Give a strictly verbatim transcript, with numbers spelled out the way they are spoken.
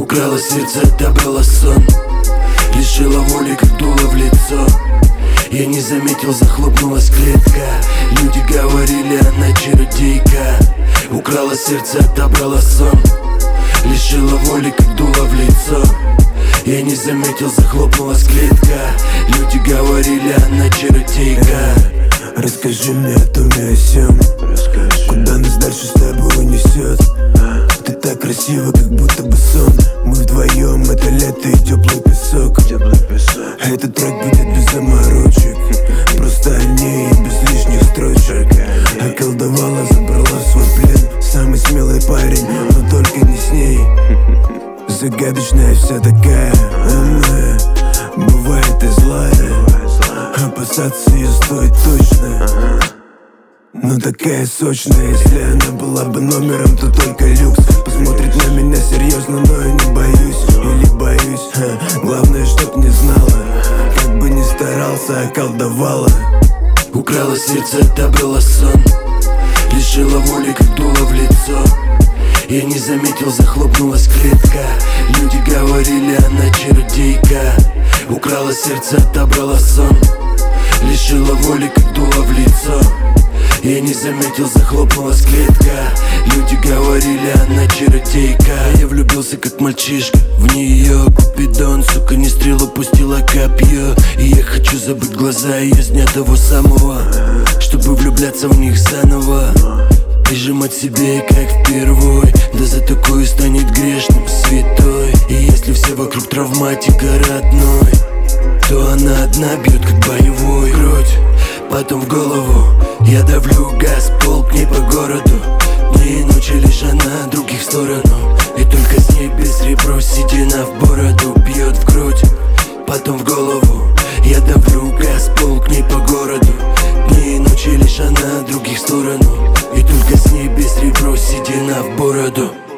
Украла сердце, отобрала сон, лишила воли, как дуло в лицо. Я не заметил, захлопнулась клетка. Люди говорили, она чародейка. Украла сердце, отобрала сон, лишила воли, как дуло в лицо. Я не заметил, захлопнулась клетка. Люди говорили, она чародейка. Расскажи мне о том и о сём. Куда нас дальше с тобой унесет? Ты так красива, как будто бы сон. Мы вдвоем, это лето и теплый песок. Этот трек будет без заморочек, просто о ней и без лишних строчек. Околдовала, забрала в свой плен. Самый смелый парень, но только не с ней. Загадочная вся такая умная, бывает и злая. Опасаться ее стоит точно, но такая сочная. Если она была бы номером, то только люкс. Посмотрит на меня серьезно, но я не боюсь. Или боюсь, ха. Главное, чтоб не знала, как бы ни старался, околдовала. Украла сердце, отобрала сон, лишила воли, как дуло в лицо. Я не заметил, захлопнулась клетка. Люди говорили, она чародейка. Украла сердце, отобрала сон, лишила воли, как дуло в лицо. Я не заметил, захлопнулась клетка. Люди говорили, она чародейка. Я влюбился, как мальчишка, в нее. Купидон, сука, не стрелу, пустила копье. И я хочу забыть глаза ее с дня того самого, чтобы влюбляться в них заново. Прижимать себе, как впервой. Да за такую станет грешным святой. И если все вокруг травматика родной, то она одна бьет, как боевой. Грудь, потом в голову. Я давлю газ, пол к ней по городу. Дни и ночи лишь она, других в сторону. И только с ней без ребро, седина в бороду. Бьет в грудь, потом в голову. Я давлю газ, пол к ней по городу. Дни и ночи лишь она, других в сторону. И только с ней без ребро, седина в бороду.